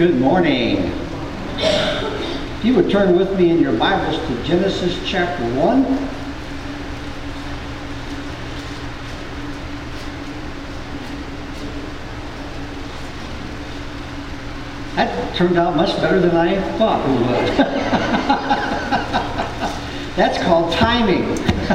Good morning. If you would turn with me in your Bibles to Genesis chapter 1. That turned out much better than I thought it would. That's called timing.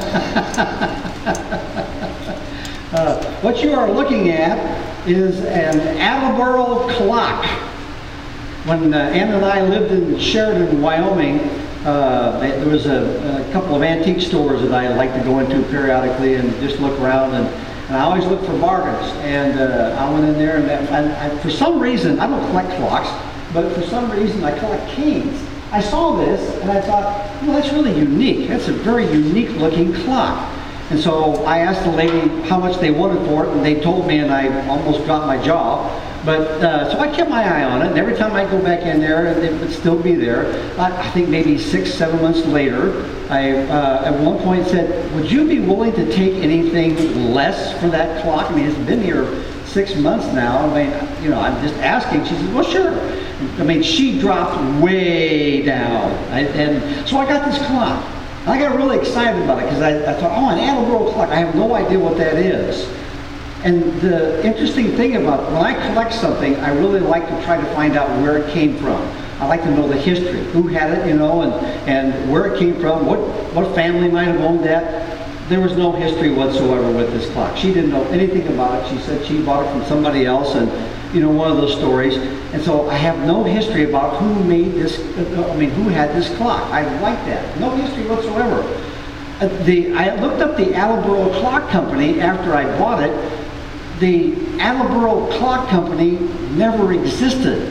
What you are looking at is an Attleboro clock. When Ann and I lived in Sheridan, Wyoming, there was a couple of antique stores that I like to go into periodically and just look around, and I always look for bargains. And I went in there, and for some reason, I don't collect clocks, but for some reason I collect canes. I saw this and I thought, well, that's really unique. That's a very unique looking clock. And so I asked the lady how much they wanted for it, and they told me, and I almost dropped my jaw. But so I kept my eye on it, and every time I go back in there, it would still be there. I think maybe 6-7 months later, I at one point said, would you be willing to take anything less for that clock? I mean, it's been here 6 months now. I mean, you know, I'm just asking. She said, well, sure. I mean, she dropped way down. And so I got this clock. And I got really excited about it because I thought, oh, an Attleboro clock. I have no idea what that is. And the interesting thing about when I collect something, I really like to try to find out where it came from. I like to know the history, who had it, you know, and where it came from, what family might have owned that. There was no history whatsoever with this clock. She didn't know anything about it. She said she bought it from somebody else, and you know, one of those stories. And so I have no history about who made this, who had this clock. I like that. No history whatsoever. I looked up the Attleboro Clock Company after I bought it. The Attleboro Clock Company never existed.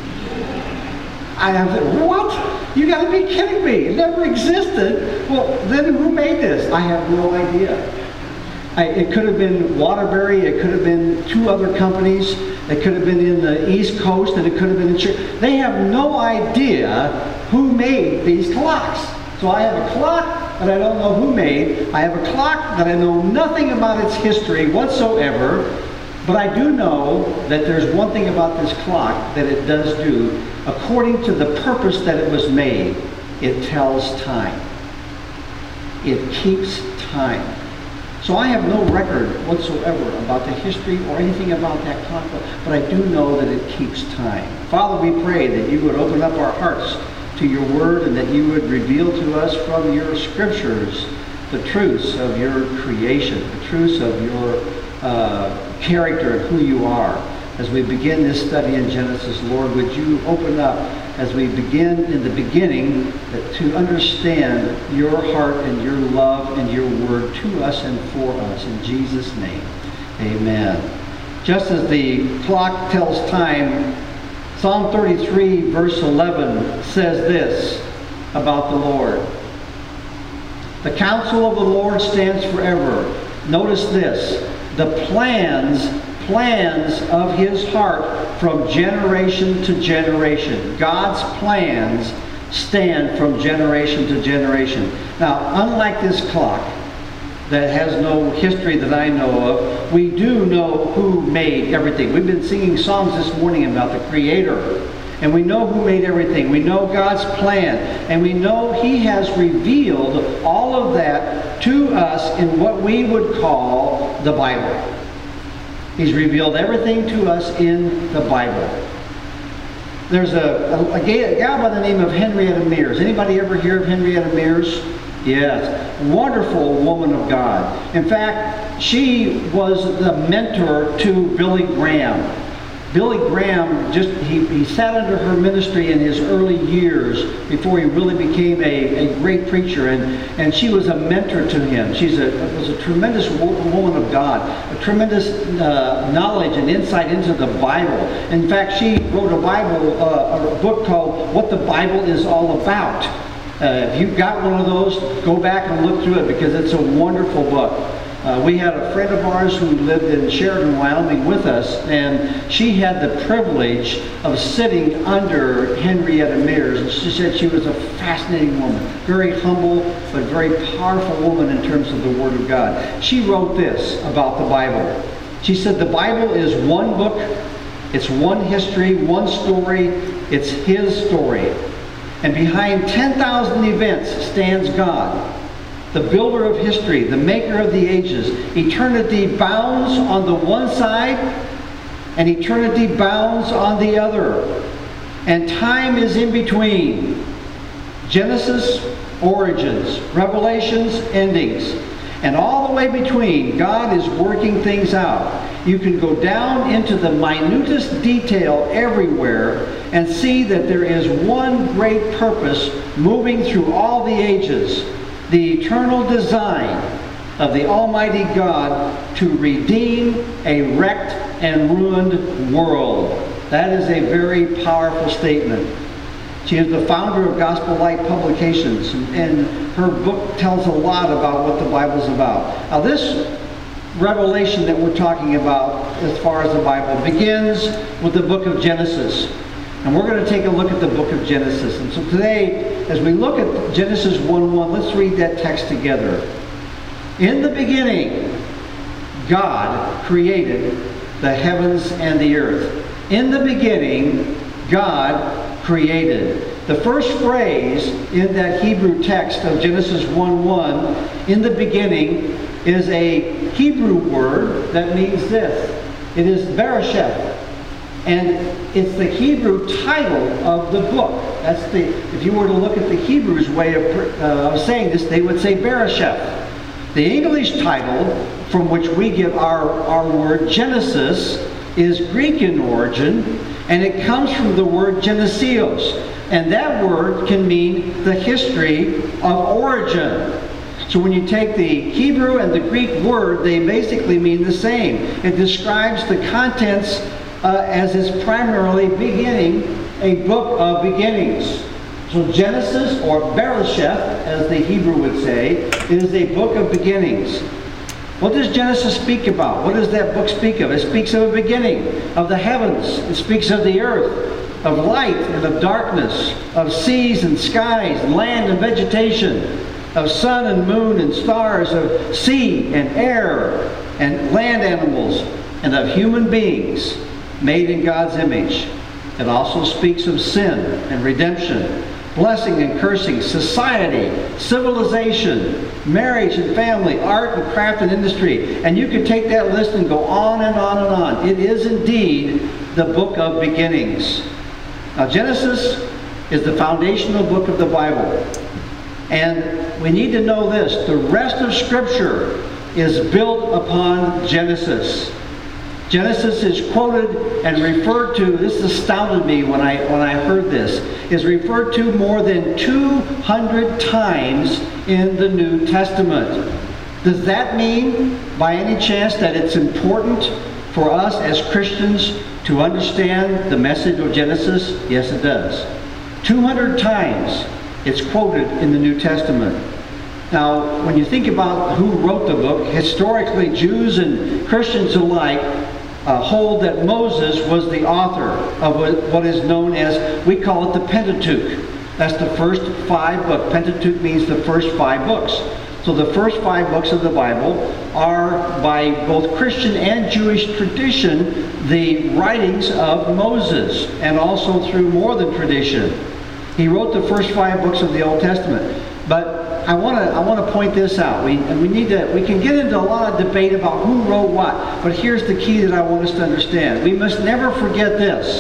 I thought, what? You gotta be kidding me. It never existed. Well, then who made this? I have no idea. It could have been Waterbury. It could have been 2 other companies. It could have been in the East Coast, and it could have been in They have no idea who made these clocks. So I have a clock that I don't know who made. I have a clock that I know nothing about its history whatsoever. But I do know that there's one thing about this clock that it does do. According to the purpose that it was made, it tells time. It keeps time. So I have no record whatsoever about the history or anything about that clock, but I do know that it keeps time. Father, we pray that you would open up our hearts to your word, and that you would reveal to us from your scriptures the truths of your creation, the truths of your character and who you are. As we begin this study in Genesis, Lord, would you open up as we begin in the beginning to understand your heart and your love and your word to us and for us. In Jesus' name, amen. Just as the clock tells time, Psalm 33 verse 11 says this about the Lord. The counsel of the Lord stands forever. Notice this. The plans of his heart from generation to generation. God's plans stand from generation to generation. Now, unlike this clock that has no history that I know of, we do know who made everything. We've been singing songs this morning about the Creator, and we know who made everything. We know God's plan, and we know he has revealed all of that to us in what we would call the Bible. He's revealed everything to us in the Bible. There's a gal by the name of Henrietta Mears. Anybody ever hear of Henrietta Mears? Yes. Wonderful woman of God. In fact, she was the mentor to Billy Graham. Billy Graham, he sat under her ministry in his early years before he really became a great preacher, and she was a mentor to him. She was a tremendous woman of God, a tremendous knowledge and insight into the Bible. In fact, she wrote a book called What the Bible is All About. If you've got one of those, go back and look through it, because it's a wonderful book. We had a friend of ours who lived in Sheridan, Wyoming with us, and she had the privilege of sitting under Henrietta Mears, and she said she was a fascinating woman, very humble but very powerful woman in terms of the Word of God. She wrote this about the Bible. She said, the Bible is one book It's one history, one story. It's His story. And behind 10,000 events stands God, the builder of history, the maker of the ages. Eternity bounds on the one side, and eternity bounds on the other. And time is in between. Genesis, origins. Revelations, endings. And all the way between, God is working things out. You can go down into the minutest detail everywhere and see that there is one great purpose moving through all the ages. The eternal design of the Almighty God to redeem a wrecked and ruined world. That is a very powerful statement. She is the founder of Gospel Light Publications, and her book tells a lot about what the Bible's about. Now this revelation that we're talking about as far as the Bible begins with the book of Genesis. And we're going to take a look at the book of Genesis. And so today, as we look at Genesis 1:1, let's read that text together. In the beginning, God created the heavens and the earth. In the beginning, God created. The first phrase in that Hebrew text of Genesis 1:1, in the beginning, is a Hebrew word that means this. It is Bereshith. And it's the Hebrew title of the book. That's the, if you were to look at the Hebrews' way of saying this, they would say Bereshith. The English title from which we get our word Genesis is Greek in origin, and it comes from the word Genesios. And that word can mean the history of origin. So when you take the Hebrew and the Greek word, they basically mean the same. It describes the contents as is primarily beginning a book of beginnings. So Genesis, or Bereshith, as the Hebrew would say, is a book of beginnings. What does Genesis speak about? What does that book speak of? It speaks of a beginning, of the heavens. It speaks of the earth, of light and of darkness, of seas and skies, land and vegetation, of sun and moon and stars, of sea and air and land animals, and of human beings made in God's image. It also speaks of sin and redemption, blessing and cursing, society, civilization, marriage and family, art and craft and industry. And you could take that list and go on and on and on. It is indeed the book of beginnings. Now Genesis is the foundational book of the Bible. And we need to know this. The rest of Scripture is built upon Genesis. Genesis is quoted and referred to, this astounded me when I heard this, is referred to more than 200 times in the New Testament. Does that mean, by any chance, that it's important for us as Christians to understand the message of Genesis? Yes, it does. 200 times it's quoted in the New Testament. Now, when you think about who wrote the book, historically Jews and Christians alike hold that Moses was the author of what is known as, we call it the Pentateuch. That's the first 5 books. Pentateuch means the first 5 books. So the first 5 books of the Bible are, by both Christian and Jewish tradition, the writings of Moses, and also through more than tradition. He wrote the first 5 books of the Old Testament. But I want to point this out. We can get into a lot of debate about who wrote what, but here's the key that I want us to understand. We must never forget this: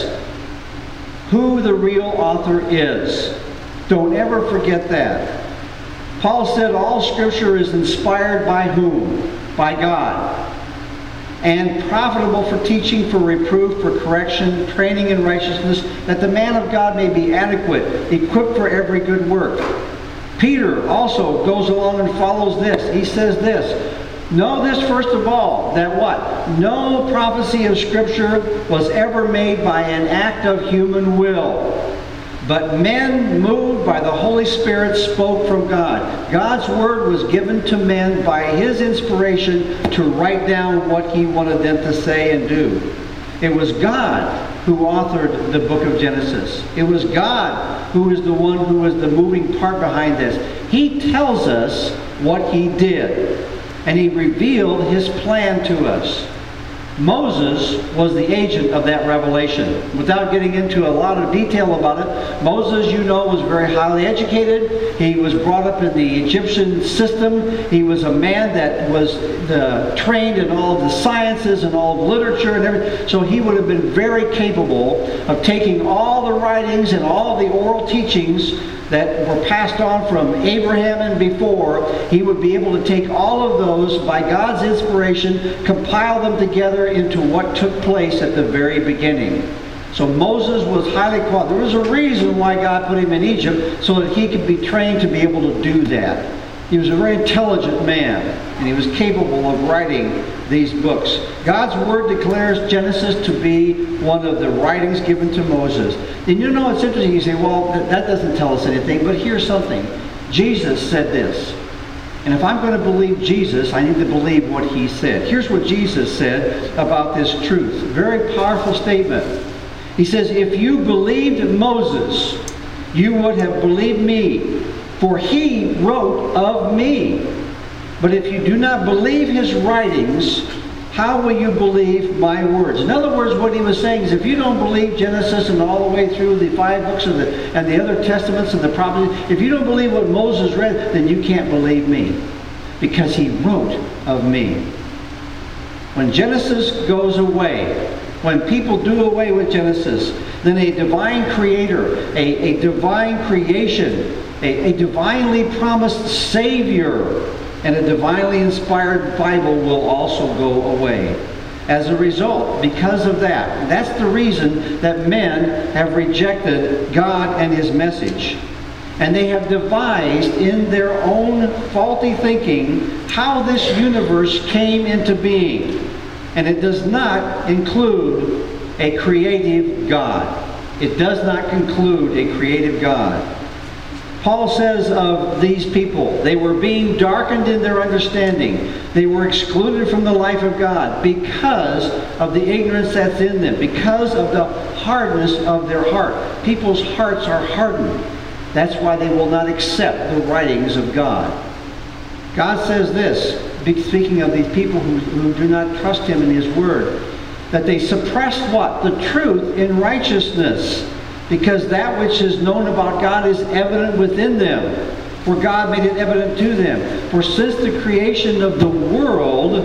who the real author is. Don't ever forget that. Paul said all Scripture is inspired by whom? By God. And profitable for teaching, for reproof, for correction, training in righteousness, that the man of God may be adequate, equipped for every good work. Peter also goes along and follows this. He says this: know this first of all, that what? No prophecy of Scripture was ever made by an act of human will, but men moved by the Holy Spirit spoke from God. God's word was given to men by His inspiration to write down what He wanted them to say and do. It was God who authored the book of Genesis. It was God who is the one who was the moving part behind this. He tells us what He did, and He revealed His plan to us. Moses was the agent of that revelation. Without getting into a lot of detail about it, Moses, you know, was very highly educated. He was brought up in the Egyptian system. He was a man that was trained in all of the sciences and all of literature and everything. So he would have been very capable of taking all the writings and all the oral teachings that were passed on from Abraham and before. He would be able to take all of those by God's inspiration, compile them together into what took place at the very beginning. So Moses was highly qualified. There was a reason why God put him in Egypt, so that he could be trained to be able to do that. He was a very intelligent man, and he was capable of writing these books. God's Word declares Genesis to be one of the writings given to Moses. And you know, it's interesting. You say, well, that doesn't tell us anything. But here's something. Jesus said this. And if I'm going to believe Jesus, I need to believe what he said. Here's what Jesus said about this truth. Very powerful statement. He says, if you believed Moses, you would have believed me, for he wrote of me. But if you do not believe his writings, how will you believe my words? In other words, what he was saying is, if you don't believe Genesis and all the way through the 5 books and the other testaments and the prophecies, if you don't believe what Moses read, then you can't believe me, because he wrote of me. When Genesis goes away, when people do away with Genesis, then a divine creator, a divine creation, a divinely promised Savior, and a divinely inspired Bible will also go away. As a result, because of that, that's the reason that men have rejected God and his message. And they have devised in their own faulty thinking how this universe came into being. And it does not include a creative God. It does not include a creative God. Paul says of these people, they were being darkened in their understanding. They were excluded from the life of God because of the ignorance that's in them, because of the hardness of their heart. People's hearts are hardened. That's why they will not accept the writings of God. God says this, speaking of these people who do not trust him in his word, that they suppressed what? The truth in righteousness, because that which is known about God is evident within them, for God made it evident to them. For since the creation of the world,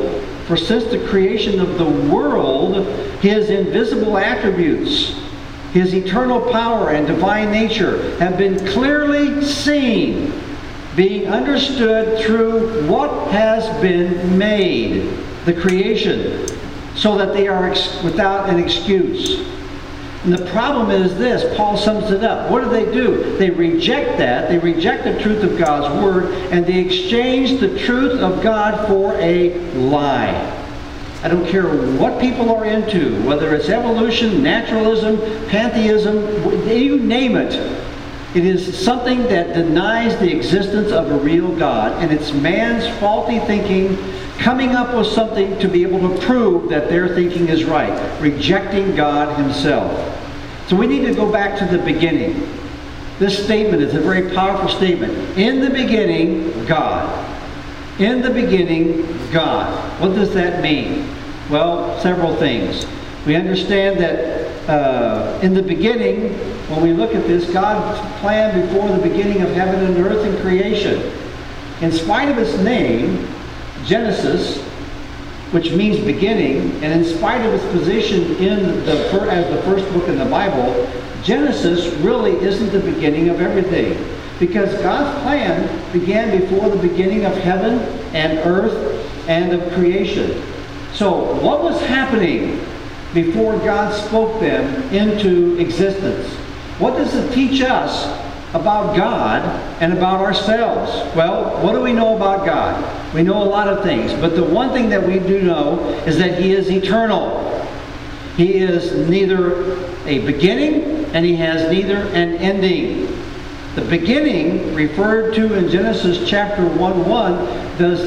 his invisible attributes, his eternal power and divine nature have been clearly seen, being understood through what has been made, the creation, so that they are without an excuse. And the problem is this, Paul sums it up. What do? They reject that. They reject the truth of God's Word, and they exchange the truth of God for a lie. I don't care what people are into, whether it's evolution, naturalism, pantheism, you name it. It is something that denies the existence of a real God, and it's man's faulty thinking coming up with something to be able to prove that their thinking is right, rejecting God himself. So we need to go back to the beginning. This statement is a very powerful statement. In the beginning, God. In the beginning, God. What does that mean? Well, several things. We understand that in the beginning, when we look at this, God planned before the beginning of heaven and earth and creation. In spite of its name, Genesis, which means beginning, and in spite of its position as the first book in the Bible, Genesis really isn't the beginning of everything. Because God's plan began before the beginning of heaven and earth and of creation. So what was happening before God spoke them into existence? What does it teach us about God and about ourselves? Well, what do we know about God? We know a lot of things, but the one thing that we do know is that he is eternal. He is neither a beginning and he has neither an ending. The beginning referred to in Genesis chapter 1:1 does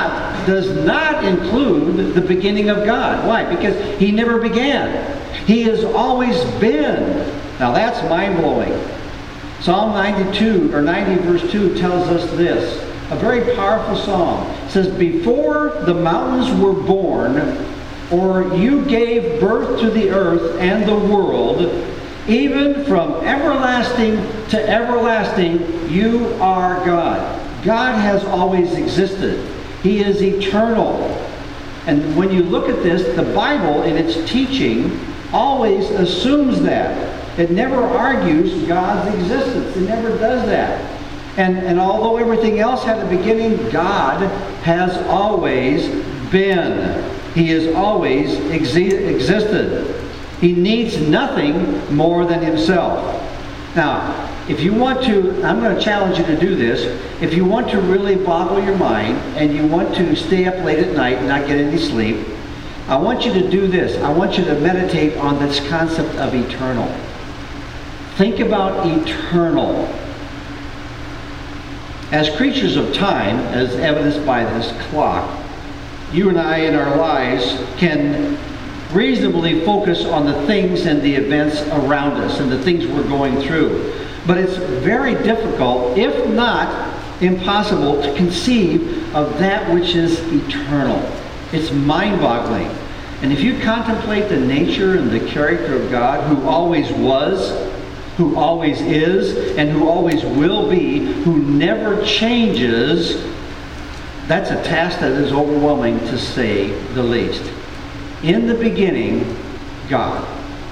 not include the beginning of God. Why? Because he never began. He has always been. Now that's mind-blowing. Psalm 90 verse 2 tells us this, a very powerful psalm. It says, before the mountains were born, or you gave birth to the earth and the world, even from everlasting to everlasting, you are God. God has always existed. He is eternal. And when you look at this, the Bible in its teaching always assumes that. It never argues God's existence. It never does that. And although everything else had a beginning, God has always been. He has always existed. He needs nothing more than himself. Now, if you want to, I'm going to challenge you to do this. If you want to really boggle your mind and you want to stay up late at night and not get any sleep, I want you to do this. I want you to meditate on this concept of eternal. Think about eternal. As creatures of time, as evidenced by this clock, you and I in our lives can reasonably focus on the things and the events around us and the things we're going through. But it's very difficult, if not impossible, to conceive of that which is eternal. It's mind-boggling. And if you contemplate the nature and the character of God, who always was, who always is, and who always will be, who never changes, that's a task that is overwhelming, to say the least. In the beginning, God.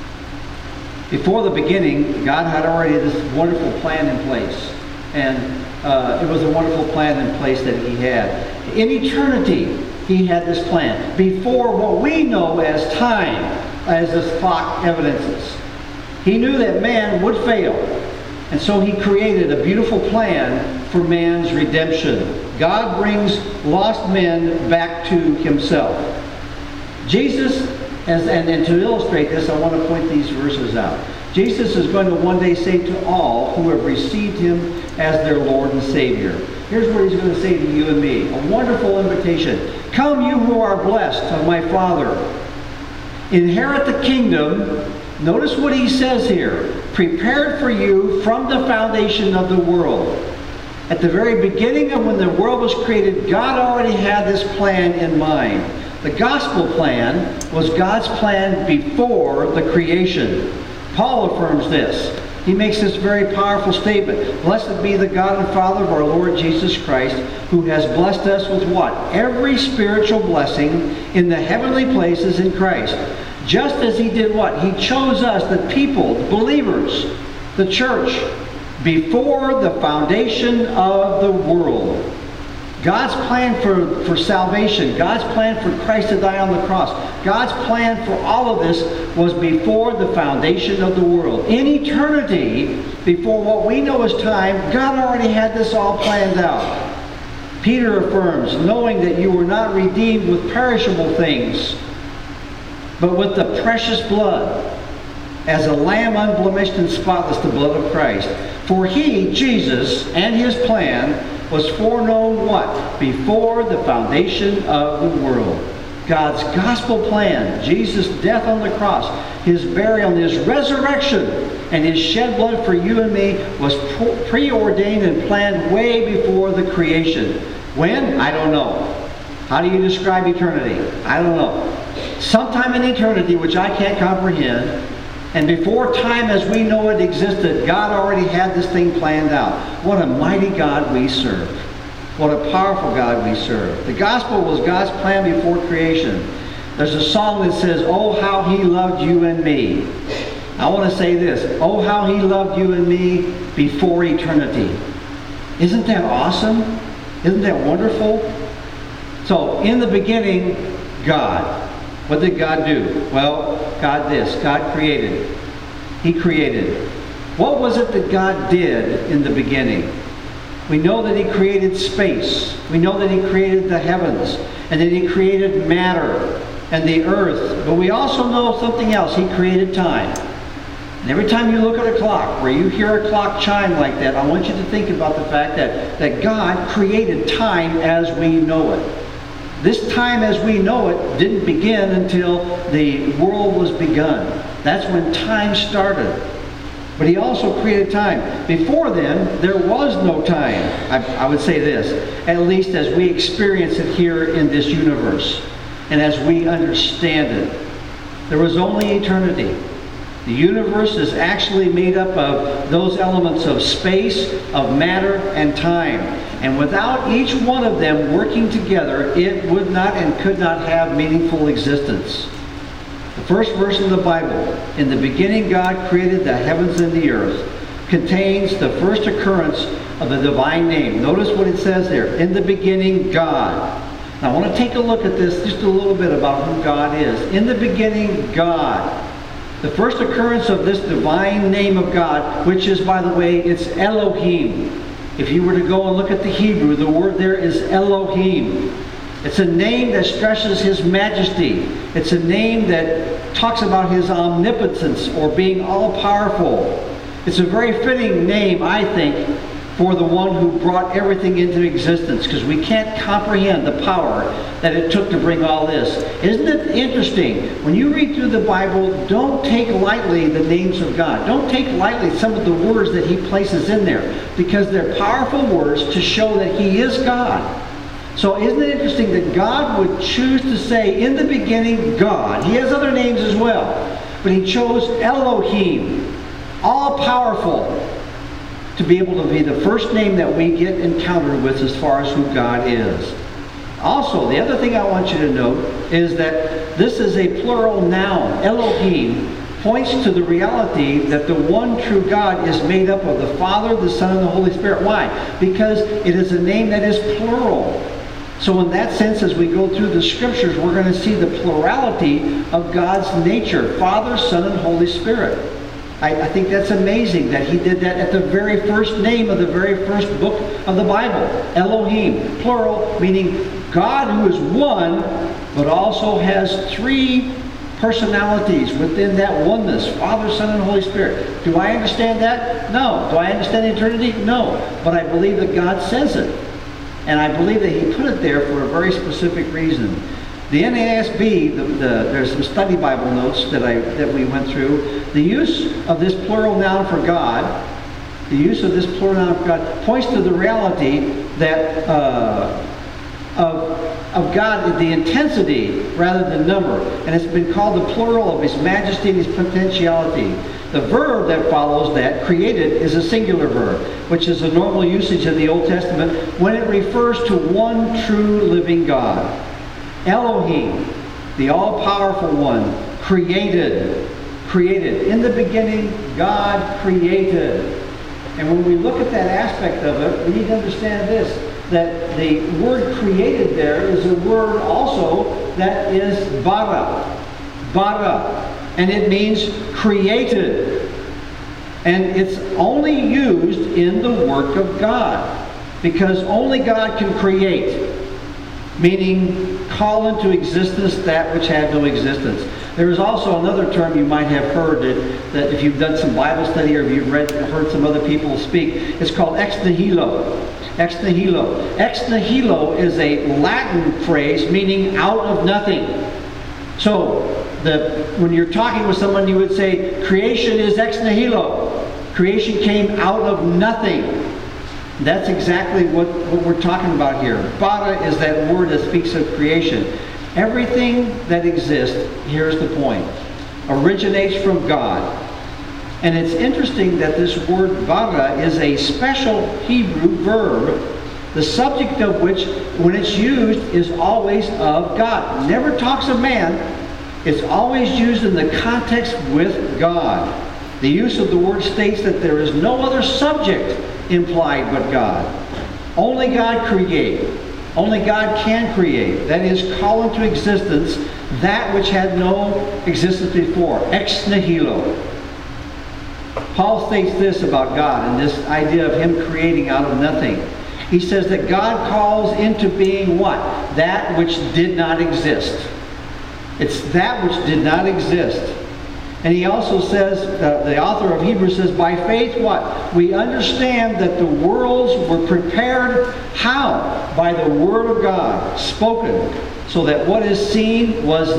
Before the beginning, God had already this wonderful plan in place. And it was a wonderful plan in place that he had. In eternity, he had this plan. Before what we know as time, as this clock evidences. He knew that man would fail. And so he created a beautiful plan for man's redemption. God brings lost men back to himself. Jesus, and to illustrate this, I want to point these verses out. Jesus is going to one day say to all who have received him as their Lord and Savior. Here's what he's going to say to you and me. A wonderful invitation. Come, you who are blessed of my Father. Inherit the kingdom. Notice what he says here. Prepared for you from the foundation of the world. At the very beginning of when the world was created, God already had this plan in mind. The gospel plan was God's plan before the creation. Paul affirms this. He makes this very powerful statement. Blessed be the God and Father of our Lord Jesus Christ, who has blessed us with what? Every spiritual blessing in the heavenly places in Christ. Just as he did what? He chose us, the people, the believers, the church, before the foundation of the world. God's plan for salvation, God's plan for Christ to die on the cross, God's plan for all of this was before the foundation of the world. In eternity, before what we know as time, God already had this all planned out. Peter affirms, knowing that you were not redeemed with perishable things, but with the precious blood, as a lamb unblemished and spotless, the blood of Christ. For he, Jesus, and his plan was foreknown what? Before the foundation of the world. God's gospel plan, Jesus' death on the cross, his burial and his resurrection, and his shed blood for you and me was preordained and planned way before the creation. When? I don't know. How do you describe eternity? I don't know. Sometime in eternity, which I can't comprehend, and before time as we know it existed, God already had this thing planned out. What a mighty God we serve. What a powerful God we serve. The gospel was God's plan before creation. There's a song that says, oh, how he loved you and me. I want to say this. Oh, how he loved you and me before eternity. Isn't that awesome? Isn't that wonderful? So, in the beginning, God. What did God do? Well, God created. He created. What was it that God did in the beginning? We know that he created space. We know that he created the heavens. And that he created matter and the earth. But we also know something else. He created time. And every time you look at a clock, or you hear a clock chime like that, I want you to think about the fact that God created time as we know it. This time as we know it didn't begin until the world was begun. That's when time started. But he also created time. Before then, there was no time. I would say this, at least as we experience it here in this universe. and as we understand it. There was only eternity. The universe is actually made up of those elements of space, of matter, and time. And without each one of them working together, it would not and could not have meaningful existence. The first verse in the Bible, "In the beginning God created the heavens and the earth," contains the first occurrence of the divine name. Notice what it says there. In the beginning, God. Now I want to take a look at this just a little bit about who God is. In the beginning, God. The first occurrence of this divine name of God, which is, by the way, it's Elohim. If you were to go and look at the Hebrew, the word there is Elohim. It's a name that stresses His majesty. It's a name that talks about His omnipotence or being all-powerful. It's a very fitting name, I think, for the one who brought everything into existence, because we can't comprehend the power that it took to bring all this. Isn't it interesting? When you read through the Bible, don't take lightly the names of God. Don't take lightly some of the words that He places in there, because they're powerful words to show that He is God. So isn't it interesting that God would choose to say, in the beginning, God. He has other names as well, but He chose Elohim, all-powerful, to be able to be the first name that we get encountered with as far as who God is. Also, the other thing I want you to note is that this is a plural noun. Elohim points to the reality that the one true God is made up of the Father, the Son, and the Holy Spirit. Why? Because it is a name that is plural. So in that sense, as we go through the Scriptures, we're going to see the plurality of God's nature, Father, Son, and Holy Spirit. I think that's amazing that He did that at the very first name of the very first book of the Bible. Elohim, plural, meaning God who is one, but also has three personalities within that oneness. Father, Son, and Holy Spirit. Do I understand that? No. Do I understand eternity? No. But I believe that God says it. And I believe that He put it there for a very specific reason. The NASB, there's some study Bible notes that we went through. The use of this plural noun for God, points to the reality that of God, the intensity rather than number, and it's been called the plural of His majesty and His potentiality. The verb that follows that, created, is a singular verb, which is a normal usage in the Old Testament when it refers to one true living God. Elohim, the all-powerful one, created. In the beginning, God created. And when we look at that aspect of it, we need to understand this, that the word created there is a word also that is bara. And it means created. And it's only used in the work of God, because only God can create, meaning call into existence that which had no existence. There is also another term you might have heard that if you've done some Bible study or if you've heard some other people speak, it's called ex nihilo. Ex nihilo. Ex nihilo is a Latin phrase meaning out of nothing. So when you're talking with someone, you would say, creation is ex nihilo. Creation came out of nothing. That's exactly what we're talking about here. Bara is that word that speaks of creation. Everything that exists, here's the point, originates from God. And it's interesting that this word bara is a special Hebrew verb, the subject of which, when it's used, is always of God. Never talks of man. It's always used in the context with God. The use of the word states that there is no other subject implied but God. Only God creates. Only God can create. That is, call into existence that which had no existence before. Ex nihilo. Paul states this about God and this idea of Him creating out of nothing. He says that God calls into being what? That which did not exist. It's that which did not exist. And he also says, the author of Hebrews says, by faith what? We understand that the worlds were prepared. How? By the Word of God, spoken, so that what is seen was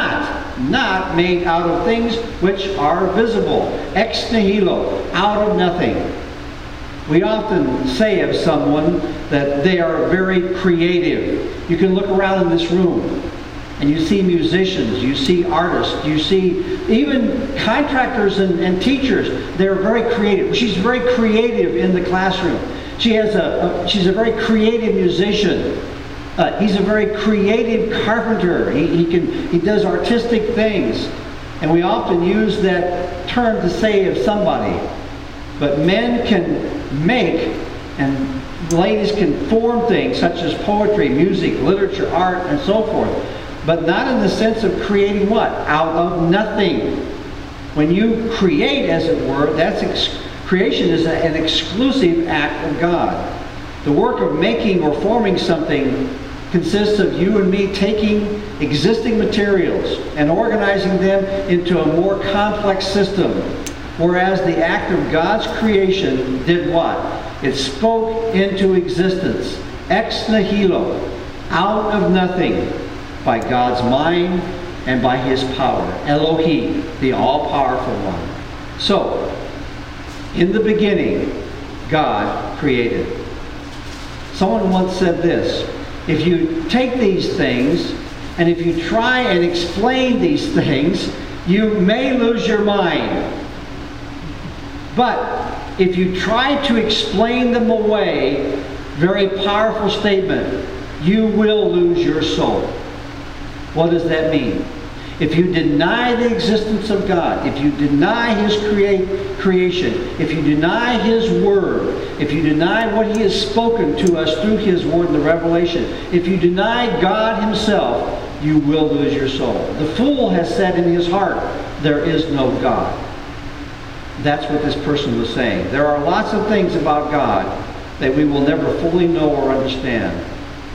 not made out of things which are visible. Ex nihilo, out of nothing. We often say of someone that they are very creative. You can look around in this room And you see musicians, you see artists, you see even contractors and teachers. They're very creative. She's very creative in the classroom. She's a very creative musician. He's a very creative carpenter. He does artistic things. And we often use that term to say of somebody. But men can make, and ladies can form things such as poetry, music, literature, art, and so forth. But not in the sense of creating what? Out of nothing. When you create, as it were, creation is an exclusive act of God. The work of making or forming something consists of you and me taking existing materials and organizing them into a more complex system. Whereas the act of God's creation did what? It spoke into existence, ex nihilo, out of nothing, by God's mind and by His power. Elohim, the all-powerful one. So, in the beginning, God created. Someone once said this: if you take these things and if you try and explain these things, you may lose your mind. But if you try to explain them away, very powerful statement, you will lose your soul. What does that mean? If you deny the existence of God, if you deny His creation, if you deny His Word, if you deny what He has spoken to us through His Word in the Revelation, if you deny God Himself, you will lose your soul. The fool has said in his heart, there is no God. That's what this person was saying. There are lots of things about God that we will never fully know or understand.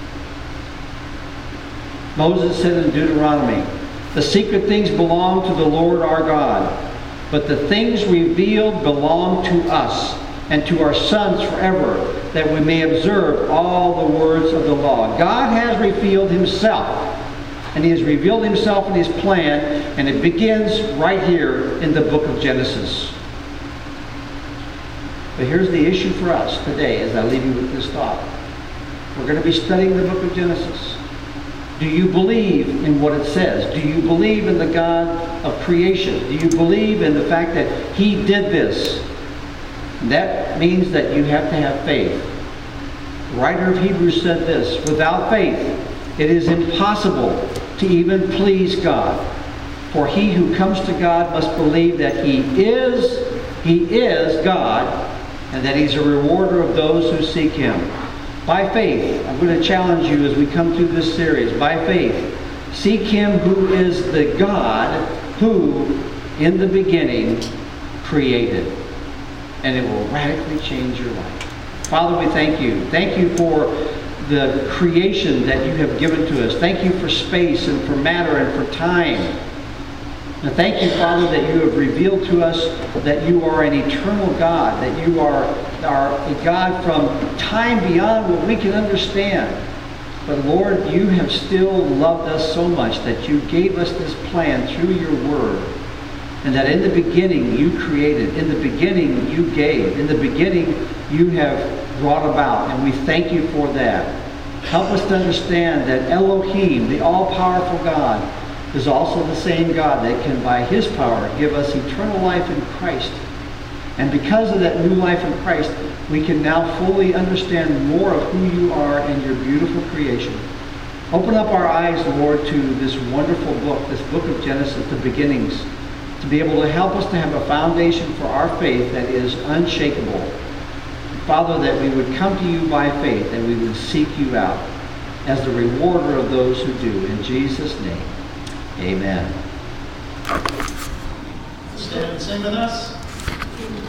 Moses said in Deuteronomy, the secret things belong to the Lord our God, but the things revealed belong to us and to our sons forever, that we may observe all the words of the law. God has revealed Himself, and He has revealed Himself in His plan, and it begins right here in the book of Genesis. But here's the issue for us today as I leave you with this thought. We're going to be studying the book of Genesis. Do you believe in what it says? Do you believe in the God of creation? Do you believe in the fact that He did this? And that means that you have to have faith. The writer of Hebrews said this: without faith, it is impossible to even please God. For he who comes to God must believe that He is God, and that He's a rewarder of those who seek Him. By faith, I'm going to challenge you as we come through this series. By faith, seek Him who is the God who, in the beginning, created. And it will radically change your life. Father, we thank You. Thank You for the creation that You have given to us. Thank You for space and for matter and for time. And thank You, Father, that You have revealed to us that You are an eternal God, that You are a God from time beyond what we can understand. But Lord, You have still loved us so much that You gave us this plan through Your Word. And that in the beginning You created, in the beginning You gave, in the beginning You have brought about. And we thank You for that. Help us to understand that Elohim, the all-powerful God, is also the same God that can, by His power, give us eternal life in Christ. And because of that new life in Christ, we can now fully understand more of who You are and Your beautiful creation. Open up our eyes, Lord, to this wonderful book, this book of Genesis, the beginnings, to be able to help us to have a foundation for our faith that is unshakable. Father, that we would come to You by faith and we would seek You out as the rewarder of those who do. In Jesus' name, amen. Stand and sing with us.